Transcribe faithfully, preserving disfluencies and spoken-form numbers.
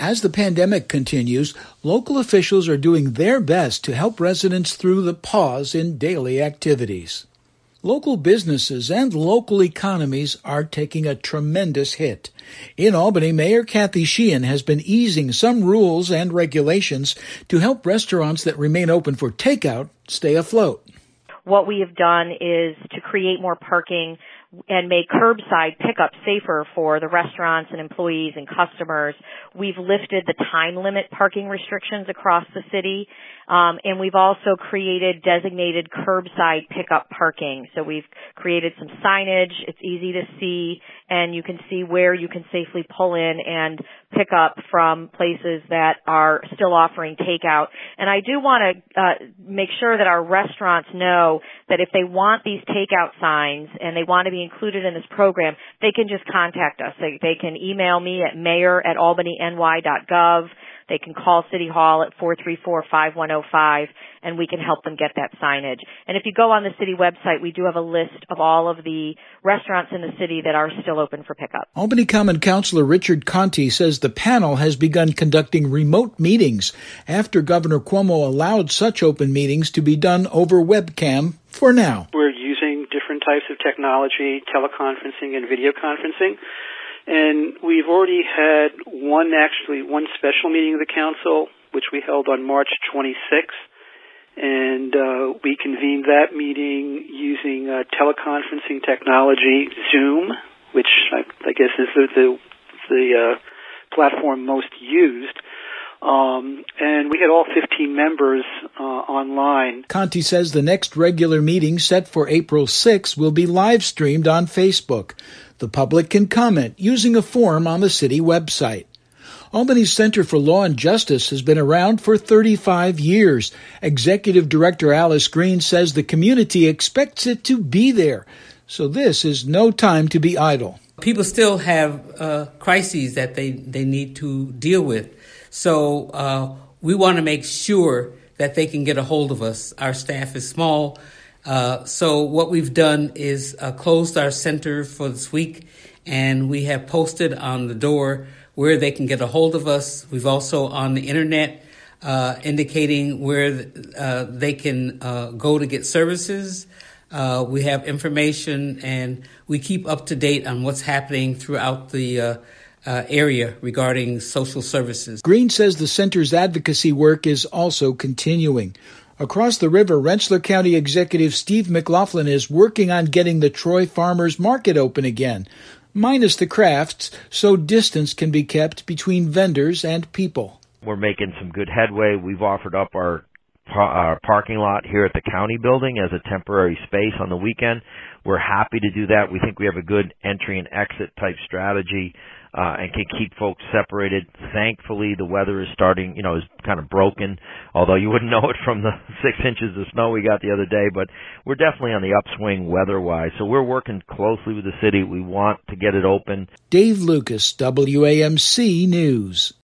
As the pandemic continues, local officials are doing their best to help residents through the pause in daily activities. Local businesses and local economies are taking a tremendous hit. In Albany, Mayor Kathy Sheehan has been easing some rules and regulations to help restaurants that remain open for takeout stay afloat. What we have done is to create more parking and make curbside pickup safer for the restaurants and employees and customers. We've lifted the time limit parking restrictions across the city, um, and we've also created designated curbside pickup parking. So we've created some signage. It's easy to see, and you can see where you can safely pull in and pick up from places that are still offering takeout. And I do want to uh, make sure that our restaurants know that if they want these takeout signs and they want to be included in this program, they can just contact us. They, they can email me at mayor at albany n y dot gov. They can call City Hall at four three four, five one zero five, and we can help them get that signage. And if you go on the city website, we do have a list of all of the restaurants in the city that are still open for pickup. Albany Common Councilor Richard Conti says the panel has begun conducting remote meetings after Governor Cuomo allowed such open meetings to be done over webcam for now. We're using different types of technology, teleconferencing and video conferencing. And we've already had one, actually, one special meeting of the council, which we held on March twenty-sixth. And uh, we convened that meeting using uh, teleconferencing technology, Zoom, which I, I guess is the, the, the uh, platform most used. Um, and we had all fifteen members uh, online. Conti says the next regular meeting, set for April sixth, will be live streamed on Facebook. The public can comment using a form on the city website. Albany's Center for Law and Justice has been around for thirty-five years. Executive Director Alice Green says the community expects it to be there. So this is no time to be idle. People still have uh, crises that they, they need to deal with. So uh, we want to make sure that they can get a hold of us. Our staff is small. Uh, so what we've done is uh, closed our center for this week, and we have posted on the door where they can get a hold of us. We've also on the internet uh, indicating where uh, they can uh, go to get services. Uh, we have information, and we keep up to date on what's happening throughout the uh, uh, area regarding social services. Green says the center's advocacy work is also continuing. Across the river, Rensselaer County Executive Steve McLaughlin is working on getting the Troy Farmers Market open again, minus the crafts, so distance can be kept between vendors and people. We're making some good headway. We've offered up our, our parking lot here at the county building as a temporary space on the weekend. We're happy to do that. We think we have a good entry and exit type strategy. Uh, and can keep folks separated. Thankfully, the weather is starting, you know, is kind of broken, although you wouldn't know it from the six inches of snow we got the other day, but we're definitely on the upswing weather-wise. So we're working closely with the city. We want to get it open. Dave Lucas, W A M C News.